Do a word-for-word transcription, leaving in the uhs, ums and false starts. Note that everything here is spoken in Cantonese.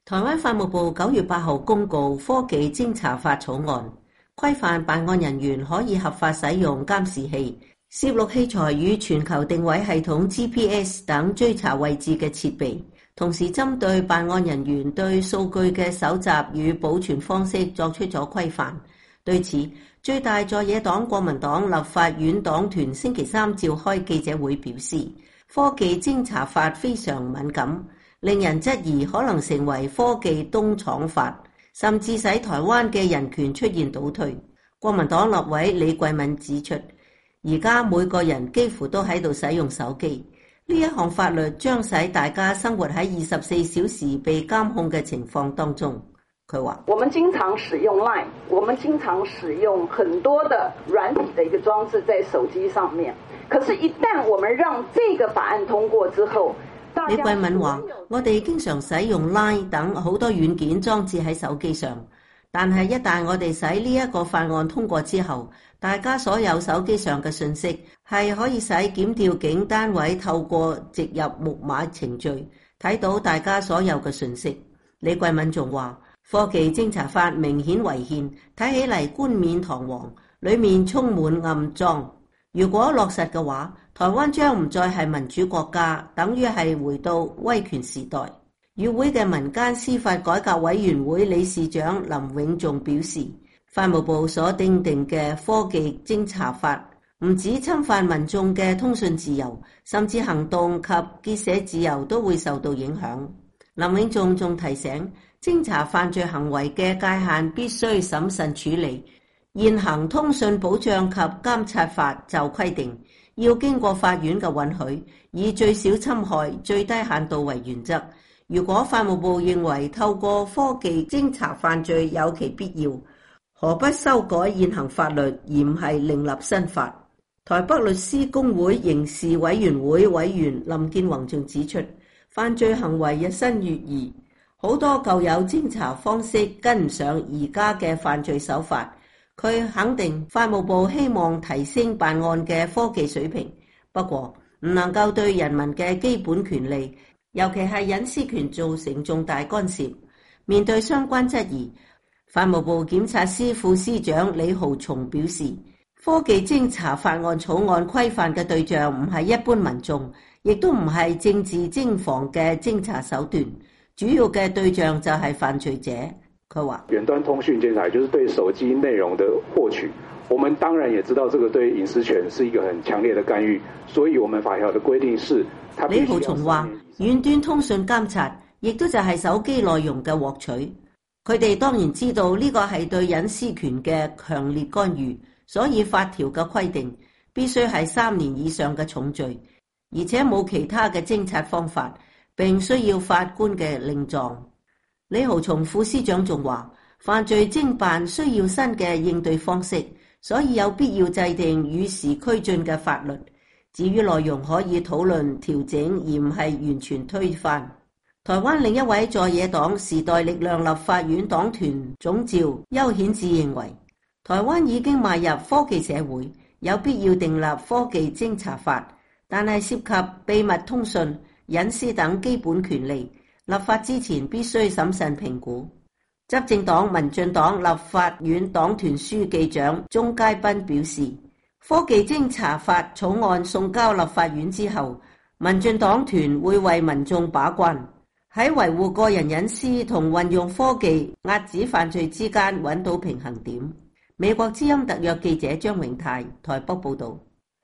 台灣法務部九月八號公告科技偵查法草案，規範辦案人員可以合法使用監視器、攝錄器材與全球定位系統 G P S 等追查位置嘅設備，同時針對辦案人員對數據嘅搜集與保存方式作出咗規範。對此，最大在野黨國民黨立法院黨團星期三召開記者會表示，科技偵查法非常敏感，令人質疑可能成為科技東廠法，甚至使台灣嘅人權出現倒退。國民黨立委李貴敏指出，而家每個人幾乎都喺度使用手機，呢一項法律將使大家生活喺二十四小時被監控嘅情況當中。佢話： 我們經常使用 Line， 我們經常使用很多的軟體的一個裝置在手機上面，可是，一旦我們讓這個法案通過之後， 李貴敏話：我哋經常使用 Line 等好多軟件裝置喺手機上，但係一旦我哋使呢一個法案通過之後，大家所有手機上嘅信息係可以使檢調警單位透過植入木馬程序睇到大家所有嘅信息。李貴敏仲話：科技偵查法明顯違憲，睇起嚟冠冕堂皇，裡面充滿暗樁。如果落實嘅話，台灣將唔再係民主國家，等於係回到威權時代。與會嘅民間司法改革委員會理事長林永仲表示，法務部所訂定嘅科技偵查法唔止侵犯民眾嘅通訊自由，甚至行動及結社自由都會受到影響。林永仲仲提醒，偵查犯罪行為嘅界限必須審慎處理。現行通訊保障及監察法就規定，要經過法院嘅允許，以最少侵害、最低限度為原則。如果法務部認為透過科技偵查犯罪有其必要，何不修改現行法律，而唔係另立新法？台北律師公會刑事委員會委員林建宏仲指出，犯罪行為日新月異，好多舊有偵查方式跟唔上而家嘅犯罪手法。佢肯定法務部希望提升辦案嘅科技水平，不過唔能夠對人民嘅基本權利，尤其係隱私權造成重大干涉。面對相關質疑，法務部檢察司副司長李浩松表示，科技偵查法案草案規範嘅對象唔係一般民眾，亦都唔係政治偵防嘅偵查手段，主要嘅對象就係犯罪者。佢話： 遠端通訊監察就是對手機內容的獲取，我們當然也知道這個對隱私權是一個很強烈的干預，所以我們法條的規定是。 李浩松話：遠端通訊監察亦都就係手機內容嘅獲取，佢哋當然知道呢個係對隱私權嘅強烈干預，所以法條嘅規定必須係三年以上嘅重罪，而且冇其他嘅偵察方法，並需要法官嘅令狀。李浩松副司長仲話，犯罪偵辦需要新嘅應對方式，所以有必要制定與時俱進嘅法律。至於內容可以討論調整，而唔係完全推翻。台灣另一位在野黨時代力量立法院黨團總召邱顯智認為，台灣已經邁入科技社會，有必要訂立科技偵查法，但係涉及秘密通訊、隱私等基本權利，立法之前必須審慎評估。執政黨民進黨立法院黨團書記長鍾佳濱表示，科技偵查法草案送交立法院之後，民進黨團會為民眾把關，喺維護個人隱私同運用科技遏止犯罪之間揾到平衡點。美國之音特約記者張永泰台北報道。